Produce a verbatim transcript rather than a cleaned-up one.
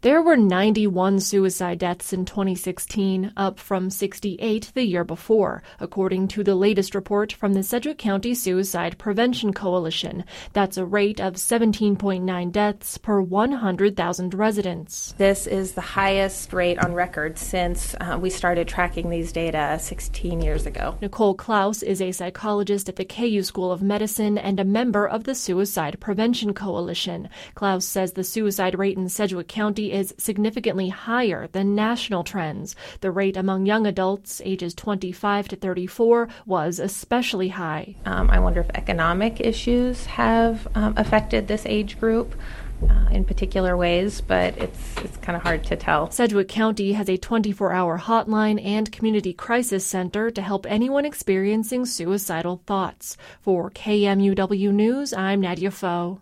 There were ninety-one suicide deaths in twenty sixteen, up from sixty-eight the year before, according to the latest report from the Sedgwick County Suicide Prevention Coalition. That's a rate of seventeen point nine deaths per one hundred thousand residents. This is the highest rate on record since uh, we started tracking these data sixteen years ago. Nicole Klaus is a psychologist at the K U School of Medicine and a member of the Suicide Prevention Coalition. Klaus says the suicide rate in Sedgwick County is significantly higher than national trends. The rate among young adults ages twenty-five to thirty-four was especially high. Um, I wonder if economic issues have um, affected this age group uh, in particular ways, but it's it's kind of hard to tell. Sedgwick County has a twenty-four hour hotline and community crisis center to help anyone experiencing suicidal thoughts. For K M U W News, I'm Nadia Foe.